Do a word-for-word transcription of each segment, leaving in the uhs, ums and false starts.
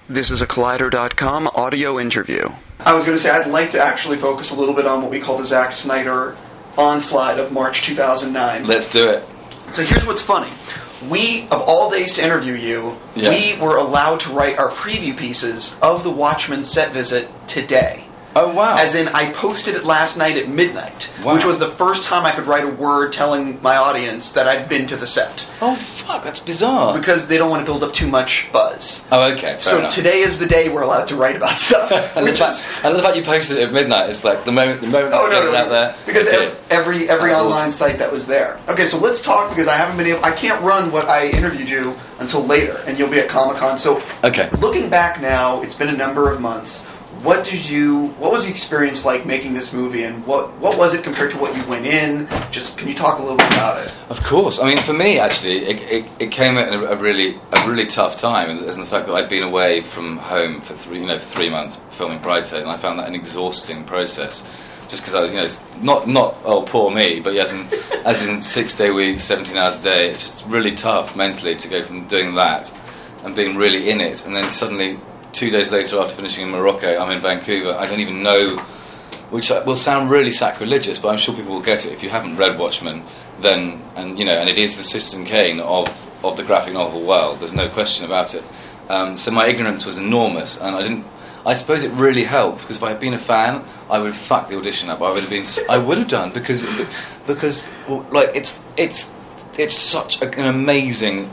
This is a Collider dot com audio interview. I was going to say, I'd like to actually focus a little bit on what we call the Zack Snyder onslaught of March two thousand nine. Let's do it. So here's what's funny. We, of all days to interview you, yeah. we were allowed to write our preview pieces of the Watchmen set visit today. Oh, wow. As in, I posted it last night at midnight, wow. which was the first time I could write a word telling my audience that I'd been to the set. Oh, fuck, that's bizarre. Because they don't want to build up too much buzz. Oh, okay, fair So enough. Today is the day we're allowed to write about stuff. and, the fact, and the fact you posted it at midnight, it's like the moment, the moment oh, you no, get no, it out there. Because every every, every online awesome. site that was there. Okay, so let's talk, because I haven't been able, I can't run what I interviewed you until later, and you'll be at Comic-Con. So, okay. Looking back now, it's been a number of months. What did you? What was the experience like making this movie, and what what was it compared to what you went in? Just can you talk a little bit about it? Of course. I mean, for me, actually, it it, it came at a, a really a really tough time, as in the fact that I'd been away from home for three you know for three months filming Brideshead, and I found that an exhausting process. Just because I was, you know, not not oh poor me, but as in as in six day weeks, seventeen hours a day. It's just really tough mentally to go from doing that and being really in it, and then suddenly. Two days later, after finishing in Morocco, I'm in Vancouver. I don't even know, which will sound really sacrilegious, but I'm sure people will get it. If you haven't read Watchmen, then and you know, and it is the Citizen Kane of of the graphic novel world. There's no question about it. Um, so my ignorance was enormous, and I didn't. I suppose it really helped because if I had been a fan, I would have fucked the audition up. I would have been. I would have done because because well, like it's it's it's such a, an amazing.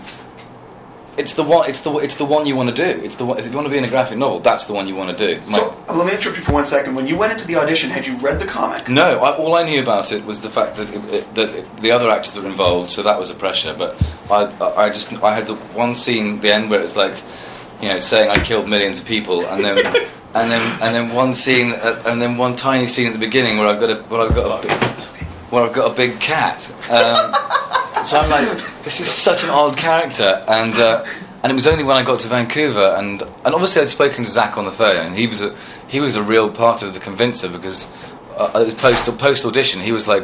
It's the one. It's the. It's the one you want to do. It's the one. If you want to be in a graphic novel, that's the one you want to do. My, so uh, let me interrupt you for one second. When you went into the audition, had you read the comic? No. I, all I knew about it was the fact that it, it, that it, the other actors were involved, so that was a pressure. But I, I, I just, I had the one scene at the end where it's like, you know, saying I killed millions of people, and then, and then, and then one scene, uh, and then one tiny scene at the beginning where I've got a, where I've got a, big, where I've got a big cat. Um, So I'm like, this is such an odd character, and uh, and it was only when I got to Vancouver, and, and obviously I'd spoken to Zach on the phone, and he was a he was a real part of the convincer because uh, it was post post audition. He was like,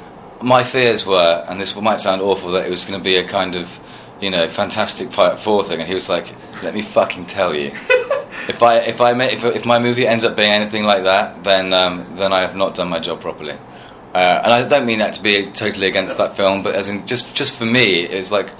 my fears were, and this might sound awful, that it was going to be a kind of, you know, Fantastic Four thing, and he was like, let me fucking tell you, if I if I if, if my movie ends up being anything like that, then um, then I have not done my job properly. Uh, and I don't mean that to be totally against that film, but as in just just for me, it's like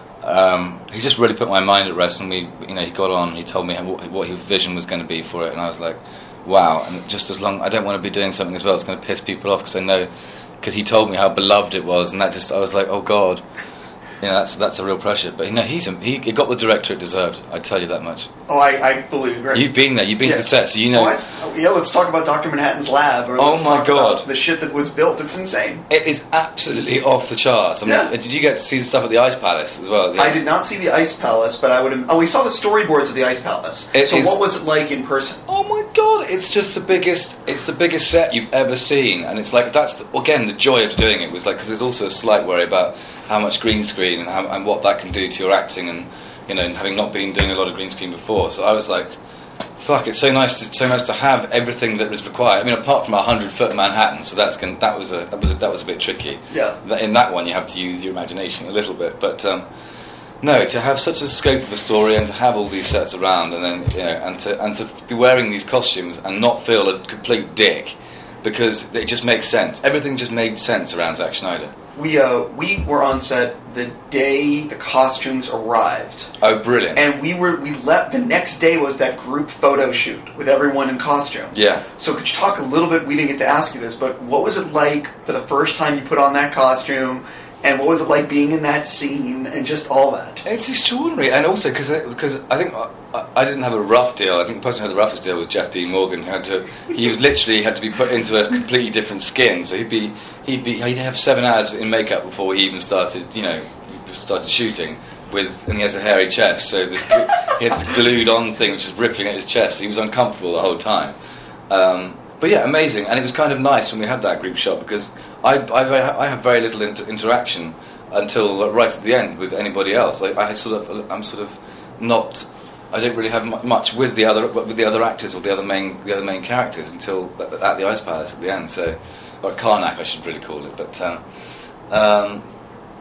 um, he just really put my mind at rest. And we, you know, he got on. He told me what, what his vision was going to be for it, and I was like, wow. And just as long, I don't want to be doing something as well that's going to piss people off because I know, because he told me how beloved it was, and that just I was like, oh god. You know, that's that's a real pressure. But you know, he's a, he, he got the director it deserved. I tell you that much. Oh, I, I believe. Right. You've been there. You've been yeah. to the set, so you know. Oh, I, oh, yeah, let's talk about Doctor Manhattan's lab. Or let's oh my talk god, about the shit that was built. It's insane. It is absolutely off the charts. I mean, yeah. Did you get to see the stuff at the Ice Palace as well? I did not see the Ice Palace, but I would have. Oh, we saw the storyboards of the Ice Palace. It so is, what was it like in person? Oh my god, it's just the biggest. It's the biggest set you've ever seen, and it's like that's the, again the joy of doing it was like because there's also a slight worry about how much green screen and, how, and what that can do to your acting, and you know, and having not been doing a lot of green screen before. So I was like, fuck, it's so nice to so nice to have everything that was required. I mean, apart from a hundred foot Manhattan, so that's gonna, that was a that was a, that was a bit tricky. Yeah. In that one, you have to use your imagination a little bit, but. Um, No, to have such a scope of a story and to have all these sets around, and then you know, and to and to be wearing these costumes and not feel a complete dick, because it just makes sense. Everything just made sense around Zack Snyder. We uh we were on set the day the costumes arrived. Oh, brilliant! And we were we left the next day was that group photo shoot with everyone in costume. Yeah. So could you talk a little bit? We didn't get to ask you this, but what was it like for the first time you put on that costume? And what was it like being in that scene and just all that? It's extraordinary, and also because because I think I, I didn't have a rough deal. I think the person who had the roughest deal was Jeff Dean Morgan, who had to he was literally had to be put into a completely different skin. So he'd be he'd be he'd have seven hours in makeup before he even started you know started shooting. With and he has a hairy chest, so this, he had this glued on thing which was rippling at his chest. He was uncomfortable the whole time. Um, But yeah, amazing, and it was kind of nice when we had that group shot because I I, I have very little inter- interaction until right at the end with anybody else. Like I sort of I'm sort of not I don't really have much with the other with the other actors or the other main the other main characters until at the Ice Palace at the end. So, or Karnak I should really call it. But um, um,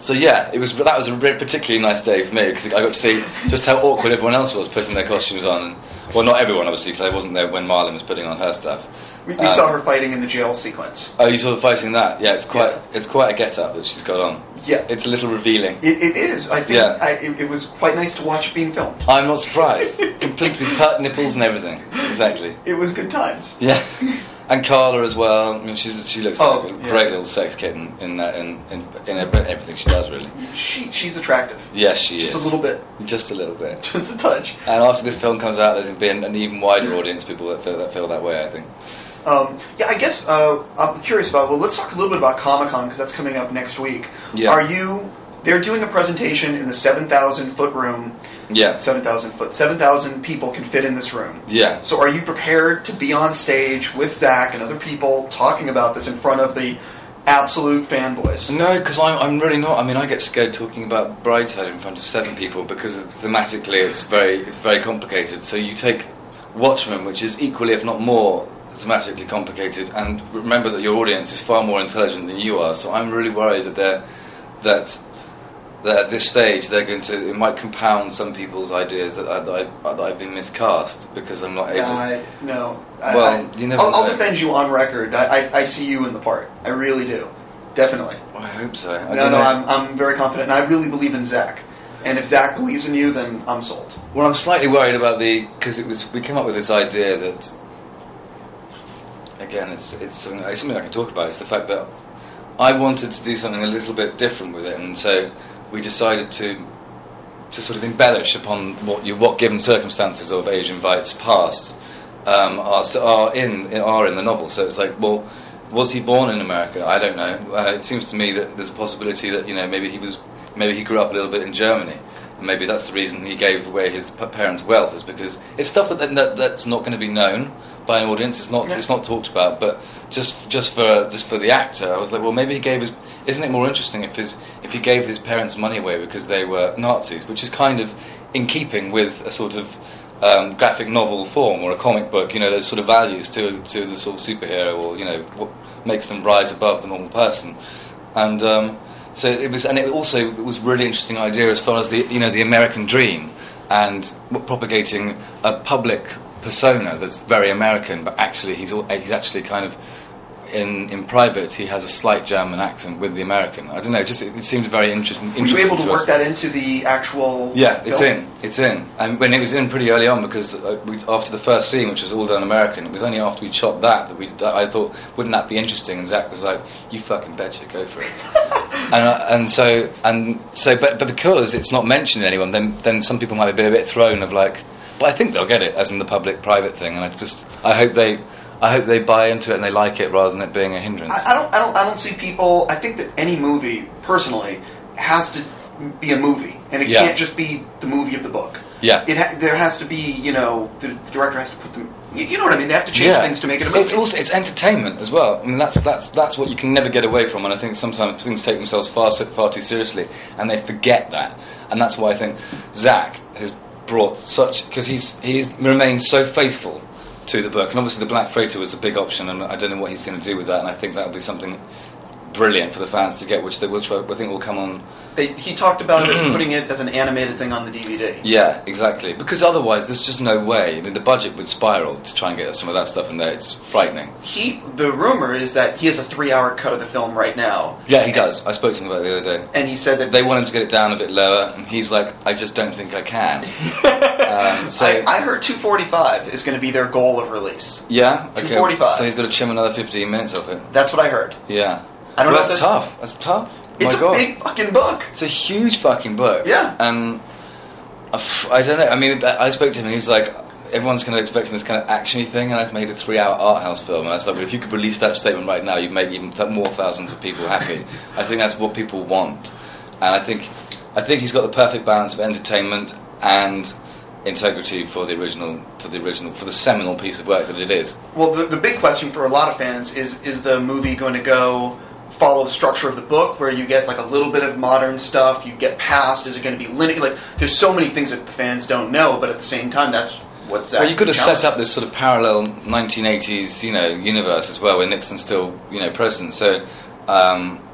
So yeah, it was that was a really particularly nice day for me because I got to see just how awkward everyone else was putting their costumes on. And, well, not everyone obviously, because I wasn't there when Marlon was putting on her stuff. We, we um, saw her fighting in the jail sequence. Oh, you saw her fighting that? Yeah, it's quite Yeah. it's quite a get-up that she's got on. Yeah, It's a little revealing. it, it is. I think Yeah. I, it, it was quite nice to watch it being filmed. I'm not surprised. Complete with pert nipples and everything. Exactly. It was good times. Yeah. And Carla as well. I mean, she's she looks Oh, like a yeah. great little sex kitten in that in, in in everything she does, really. She she's attractive. Yes, she Just is. a little bit. Just a little bit. Just a touch. And after this film comes out, there's going to be an, an even wider audience of people that feel that feel that way, I think. Um, yeah, I guess uh, I'm curious about. Well, let's talk a little bit about Comic-Con because that's coming up next week. Yeah. Are you? They're doing a presentation in the seven thousand foot room. Yeah. Seven thousand foot. Seven thousand people can fit in this room. Yeah. So, are you prepared to be on stage with Zach and other people talking about this in front of the absolute fanboys? No, because I'm, I'm really not. I mean, I get scared talking about Brideshead in front of seven people because thematically it's very it's very complicated. So you take Watchmen, which is equally, if not more, thematically complicated, and remember that your audience is far more intelligent than you are. So I'm really worried that they're that. that at this stage they're going to it might compound some people's ideas that, I, that, I, that I've been miscast because I'm not able. Uh, no. I, Well, I, you never I'll, I'll know. defend you on record. I, I, I see you in the part. I really do. Definitely. I hope so. I No, don't no, know. I'm, I'm very confident, and I really believe in Zach. And if Zach believes in you, then I'm sold. Well, I'm slightly worried about the because it was we came up with this idea that again it's it's something, it's something I can talk about. It's the fact that I wanted to do something a little bit different with it, and so we decided to to sort of embellish upon what you what given circumstances of Asian Vight's past um, are are in are in the novel. So it's like, well, was he born in America? I don't know. Uh, it seems to me that there's a possibility that you know maybe he was maybe he grew up a little bit in Germany. And maybe that's the reason he gave away his p- parents' wealth, is because it's stuff that, that that's not going to be known by an audience. It's not Yeah. it's not talked about. But just just for just for the actor, I was like, well, maybe he gave his. Isn't it more interesting if his if he gave his parents money away because they were Nazis, which is kind of in keeping with a sort of um, graphic novel form or a comic book. You know, there's sort of values to to the sort of superhero, or you know, what makes them rise above the normal person, and. Um, So it was, and it also it was a really interesting idea as far as the you know the American dream and propagating a public persona that's very American, but actually he's all, he's actually kind of in in private he has a slight German accent with the American. I don't know, just it, it seemed very interesting. Were you interesting able to, to work us. that into the actual Yeah, it's film? in. It's in. And when it was in pretty early on, because uh, we, after the first scene, which was all done American, it was only after we shot that that we. That I thought, wouldn't that be interesting? And Zach was like, "You fucking betcha, go for it." and uh, and so and so, but but because it's not mentioned to anyone, then then some people might be a bit thrown of like, but I think they'll get it as in the public-private thing, and I just I hope they. I hope they buy into it and they like it rather than it being a hindrance. I, I don't. I don't. I don't see people. I think that any movie, personally, has to be a movie, and it Yeah. can't just be the movie of the book. Yeah. It ha- there has to be. You know, the, the director has to put them. You, you know what I mean? They have to change things to make it a movie. It's also it's entertainment as well. I mean that's that's that's what you can never get away from, and I think sometimes things take themselves far far too seriously, and they forget that, and that's why I think Zach has brought such because he's he's remained so faithful to the book, and obviously the Black Freighter was a big option, and I don't know what he's going to do with that, and I think that will be something brilliant for the fans to get, which they which I think will come on. They, he talked about putting it as an animated thing on the D V D. Yeah, exactly. Because otherwise, there's just no way. I mean, the budget would spiral to try and get some of that stuff in there. It's frightening. He. The rumor is that he has a three-hour cut of the film right now. Yeah, he does. I spoke to him about it the other day. And he said that They want him to get it down a bit lower, and he's like, I just don't think I can. um, so I, I heard two forty-five is going to be their goal of release. yeah, okay. two forty-five. So he's got to trim another fifteen minutes off it. That's what I heard. Yeah, I don't well, know that's if that's- tough. That's tough. It's My a God, big fucking book. it's a huge fucking book. Yeah. and I f- I don't know. I mean, I spoke to him, and he was like, everyone's kind of expecting this kind of actiony thing, and I've made a three-hour art house film. And I was like, well, if you could release that statement right now, you'd make even th- more thousands of people happy. I think that's what people want, and I think, I think he's got the perfect balance of entertainment and integrity for the original, for the original, for the seminal piece of work that it is. Well, the, the big question for a lot of fans is: is the movie going to go follow the structure of the book, where you get like a little bit of modern stuff, you get past? Is it going to be linear? Like, there's so many things that the fans don't know, but at the same time, that's what's Well, you could have actually set up this sort of parallel nineteen eighties, you know, universe as well, where Nixon's still, you know, president. So, um,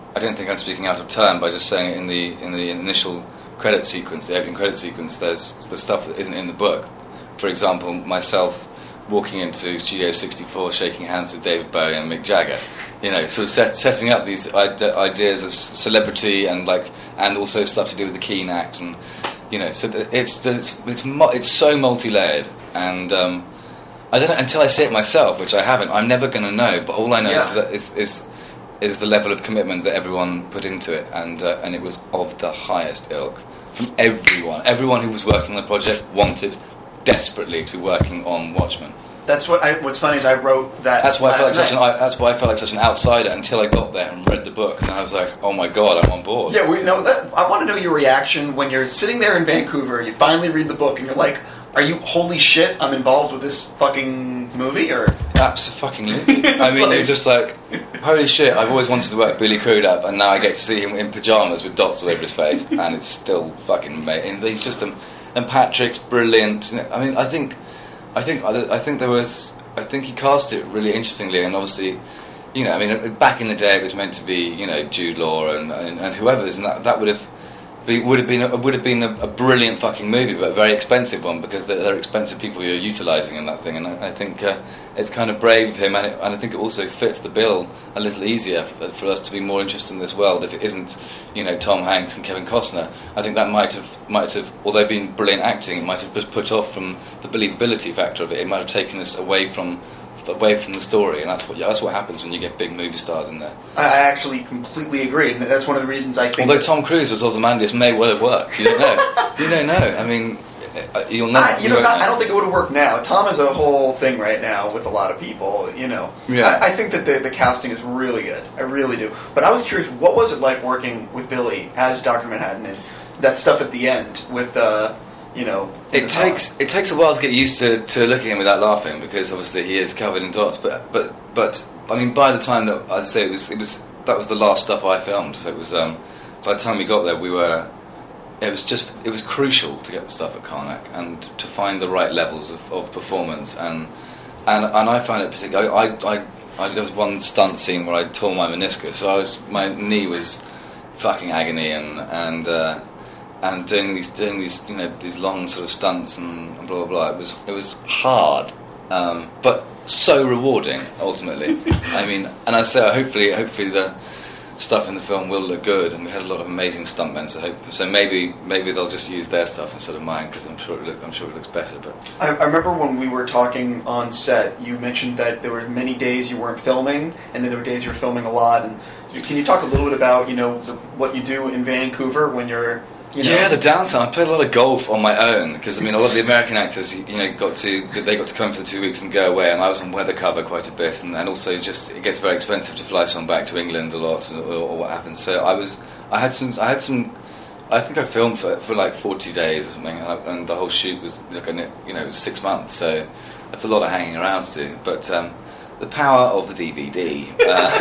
I don't think I'm speaking out of turn by just saying it in the in the initial credit sequence, the opening credit sequence. There's the stuff that isn't in the book. For example, myself walking into Studio sixty-four, shaking hands with David Bowie and Mick Jagger, you know, sort of set, setting up these ide- ideas of c- celebrity and like, and also stuff to do with the Keane Act, and you know, so th- it's it's it's mu- it's so multi-layered, and um, I don't know until I see it myself, which I haven't. I'm never going to know, but all I know Yeah. is that is, is is the level of commitment that everyone put into it, and uh, and it was of the highest ilk from everyone. Everyone who was working on the project wanted desperately to be working on Watchmen. That's what. I, what's funny is I wrote that. That's why I felt like last such an. night. I, that's why I felt like such an outsider until I got there and read the book, and I was like, "Oh my god, I'm on board." Yeah, we know that. I want to know your reaction when you're sitting there in Vancouver. You finally read the book, and you're like, "Are you holy shit? I'm involved with this fucking movie?" Or Absolutely. I mean, you're just like, "Holy shit! I've always wanted to work Billy Crudup, and now I get to see him in pajamas with dots all over his face, and it's still fucking amazing." And he's just, um, and Patrick's brilliant. I mean, I think, I think, I think there was. I think he cast it really interestingly, and obviously, you know, I mean, back in the day it was meant to be, you know, Jude Law and, and, and whoever's, and that that would have be, would have been a, would have been a, a brilliant fucking movie, but a very expensive one because they're, they're expensive people you're utilising in that thing, and I, I think uh, it's kind of brave of him, and, it, and I think it also fits the bill a little easier for, for us to be more interested in this world. If it isn't, you know, Tom Hanks and Kevin Costner, I think that might have might have, although being brilliant acting, it might have put, put off from the believability factor of it. It might have taken us away from. away from the story, and that's what that's what happens when you get big movie stars in there. I I actually completely agree, and that's one of the reasons I think. Although Tom Cruise as Ozymandias may well have worked, you don't know. you don't know. I mean, you'll never. I, you you know, won't not, know. I don't think it would have worked now. Tom is a whole thing right now with a lot of people. You know, Yeah. I, I think that the, the casting is really good. I really do. But I was curious, what was it like working with Billy as Doctor Manhattan and that stuff at the end with, uh, you know, It the takes song? it takes a while to get used to, to looking at him without laughing, because obviously he is covered in dots. But but but I mean, by the time that I'd say it was it was that was the last stuff I filmed. So it was um, by the time we got there, we were. It was just it was crucial to get the stuff at Karnak and to find the right levels of, of performance, and and and I found it particularly. I, I I there was one stunt scene where I tore my meniscus, so I was my knee was fucking agony, and and. Uh, And doing these, doing these, you know, these long sort of stunts and blah blah blah. It was, it was hard, um, but so rewarding ultimately. I mean, and I say, hopefully, hopefully the stuff in the film will look good. And we had a lot of amazing stuntmen, so hope, so maybe, maybe they'll just use their stuff instead of mine, because I'm sure it look, I'm sure it looks better. But I, I remember when we were talking on set, you mentioned that there were many days you weren't filming, and then there were days you were filming a lot. And can you talk a little bit about, you know, the, what you do in Vancouver when you're You know? Yeah, the downtime. I played a lot of golf on my own, because I mean, a lot of the American actors, you know, got to they got to come for the two weeks and go away, and I was on weather cover quite a bit, and, and also just it gets very expensive to fly someone back to England a lot, or, or what happens. So I was, I had some, I had some, I think I filmed for for like forty days or something, and, I, and the whole shoot was like a, you know six months. So that's a lot of hanging around to do, but. Um, The power of the D V D. Uh,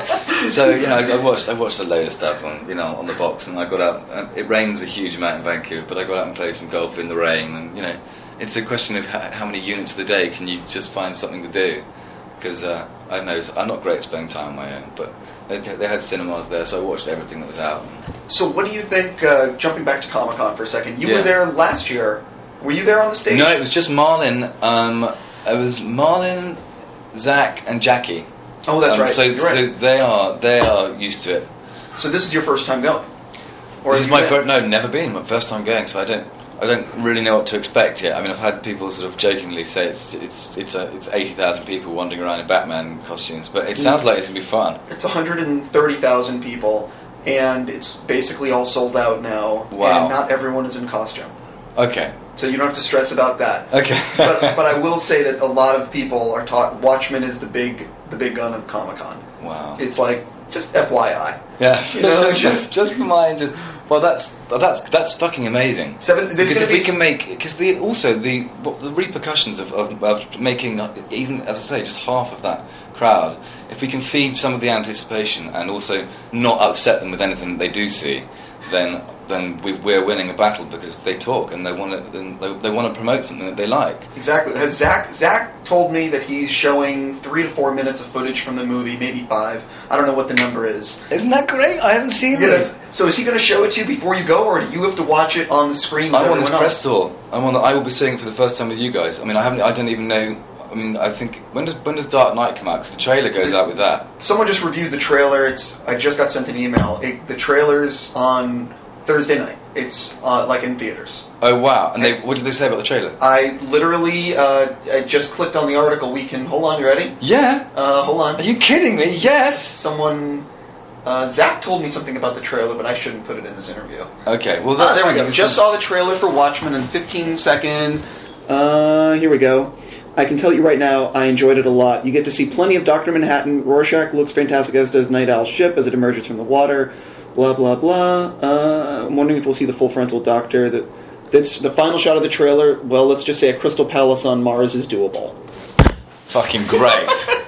so you know, I, I watched I watched a load of stuff on you know on the box, and I got out. Uh, it rains a huge amount in Vancouver, but I got out and played some golf in the rain, and you know, it's a question of how, how many units of the day can you just find something to do? Because uh, I know I'm not great at spending time on my own, but they, they had cinemas there, so I watched everything that was out. So what do you think? Uh, jumping back to Comic-Con for a second, you Yeah. were there last year. Were you there on the stage? No, it was just Marlin. Um, it was Marlin, Zach, and Jackie. Oh, that's Um, right. So, You're so right. they are they are used to it. So this is your first time going? Or This have is you my been? first, no, never been my first time going, so I don't I don't really know what to expect yet. I mean, I've had people sort of jokingly say it's it's it's a, it's eighty thousand people wandering around in Batman costumes, but it sounds like it's gonna be fun. It's one hundred thirty thousand people, and it's basically all sold out now. Wow. And not everyone is in costume. Okay, So you don't have to stress about that. okay. but, but I will say that a lot of people are taught Watchmen is the big the big gun of Comic-Con. Wow. It's like, just F Y I. Yeah, You know, just, just- just just for mine, just well, that's that's that's fucking amazing. Seven, there's Because gonna if be we can make, because the also the what, the repercussions of, of of making even as I say just half of that crowd, if we can feed some of the anticipation and also not upset them with anything that they do see, then then we, we're winning a battle because they talk and they want to they, they want to promote something that they like. Exactly. Has Zach Zach told me that he's showing three to four minutes of footage from the movie, maybe five. I don't know what the number is. Isn't that great? I haven't seen Yeah, it. that's- so is he going to show it to you before you go, or do you have to watch it on the screen with I'm on this everyone press else? tour. I'm on. The, I will be seeing it for the first time with you guys. I mean, I haven't. I don't even know. I mean, I think when does when does Dark Knight come out? Because the trailer goes out with that. Someone just reviewed the trailer. It's I just got sent an email. It, the trailer's on Thursday night. It's uh, like in theaters. Oh wow! And they, what did they say about the trailer? I literally uh, I just clicked on the article. We can hold on. You ready? Yeah. Uh, hold on. Are you kidding me? Yes. Someone. Uh, Zach told me something about the trailer, but I shouldn't put it in this interview. Okay. Well, Uh, that's there we fine. go. Just saw the trailer for Watchmen in fifteen second. Uh, here we go. I can tell you right now, I enjoyed it a lot. You get to see plenty of Doctor Manhattan. Rorschach looks fantastic, as does Night Owl's ship as it emerges from the water. Blah blah blah. Uh, I'm wondering if we'll see the full frontal Doctor. That that's the final shot of the trailer. Well, let's just say a Crystal Palace on Mars is doable. Fucking great.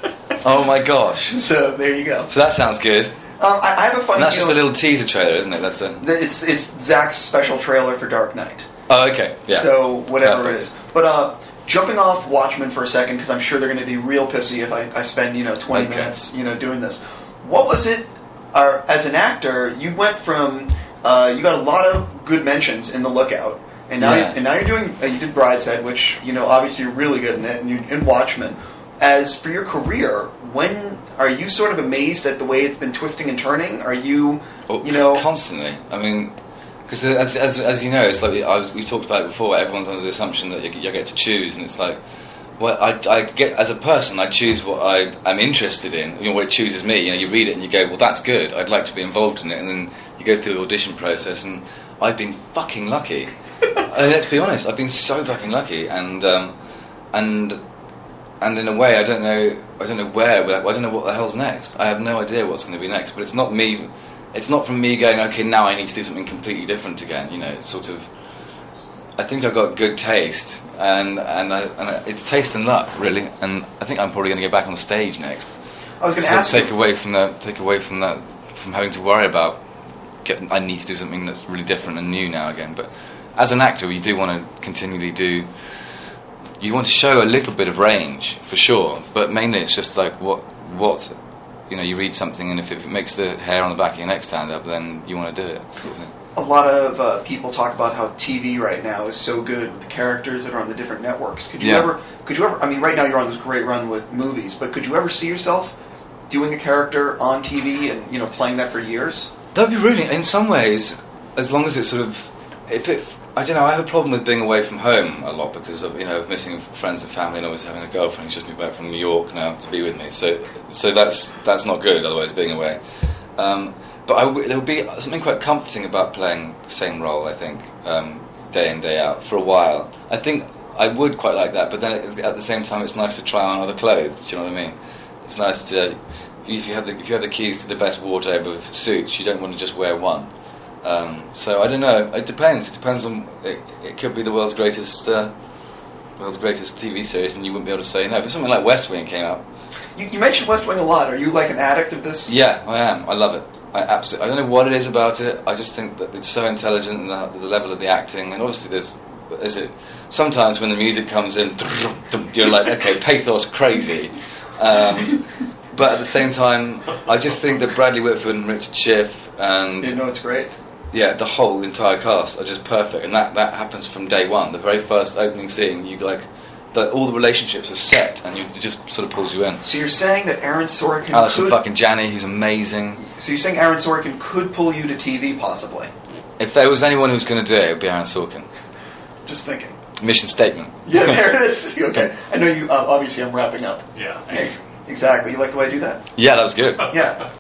Oh my gosh. So there you go. So that sounds good. Um, I, I have a funny. And that's just a feeling- little teaser trailer, isn't it? That's a. It's it's Zach's special trailer for Dark Knight. Oh, okay. Yeah. So whatever Perfect. it is. But uh, jumping off Watchmen for a second, because I'm sure they're going to be real pissy if I, I spend you know twenty Okay. minutes you know doing this. What was it? Uh, as an actor, you went from uh, you got a lot of good mentions in The Lookout, and now Yeah. you, and now you're doing uh, you did Brideshead, which you know obviously you're really good in it, and you in Watchmen. As for your career, when are you sort of amazed at the way it's been twisting and turning? Are you, Oh, you know, constantly. I mean, because as, as as you know, it's like I was, we talked about it before. Everyone's under the assumption that you, you get to choose, and it's like, well, I, I get as a person, I choose what I I'm interested in. You know, what it chooses me. You know, you read it and you go, well, that's good. I'd like to be involved in it, and then you go through the audition process, and I've been fucking lucky. I mean, let's be honest, I've been so fucking lucky, and um, and. And in a way, I don't know. I don't know where. I don't know what the hell's next. I have no idea what's going to be next. But it's not me. It's not from me going, okay, now I need to do something completely different again. You know, it's sort of. I think I've got good taste, and and, I, and I, it's taste and luck, really. And I think I'm probably going to go back on stage next. I was going to So ask take you, away from that. Take away from that. From having to worry about. Getting, I need to do something that's really different and new now again. But as an actor, you do want to continually do. You want to show a little bit of range, for sure, but mainly it's just like what, what, you know, you read something and if it makes the hair on the back of your neck stand up, then you want to do it. Sort of thing. a lot of uh, people talk about how T V right now is so good with the characters that are on the different networks. Could you Yeah. ever? Could you ever? I mean, right now you're on this great run with movies, but could you ever see yourself doing a character on T V and you know playing that for years? That'd be really, in some ways, as long as it's sort of, if it, I don't know, I have a problem with being away from home a lot because of, you know, of missing friends and family and always having a girlfriend who's just moved back from New York now to be with me. So, so that's that's not good. Otherwise, being away. Um, but I w- there would be something quite comforting about playing the same role. I think um, day in day out for a while. I think I would quite like that. But then at, at the same time, it's nice to try on other clothes. Do you know what I mean? It's nice to if you have the if you have the keys to the best wardrobe of suits, you don't want to just wear one. Um, so I don't know. It depends. It depends on. It, it could be the world's greatest, uh, world's greatest T V series, and you wouldn't be able to say no. If something like West Wing came out, You, you mentioned West Wing a lot. Are you like an addict of this? yeah, I am. I love it. I absolutely. I don't know what it is about it. I just think that it's so intelligent, and the, the level of the acting, and obviously there's. Is it? Sometimes when the music comes in, you're like, okay, pathos crazy. Um, but at the same time, I just think that Bradley Whitford and Richard Schiff and You know it's great. yeah, the whole entire cast are just perfect, and that, that happens from day one. The very first opening scene, you like that all the relationships are set, and you, it just sort of pulls you in. So you're saying that Aaron Sorkin Alison could. fucking Janney, who's amazing. So you're saying Aaron Sorkin could pull you to T V possibly? If there was anyone who's going to do it, it would be Aaron Sorkin. Just thinking. Mission statement. Yeah, there it is. Okay, I know you. Uh, obviously, I'm wrapping up. Yeah. Ex- exactly. You like the way I do that? Yeah, that was good. Yeah.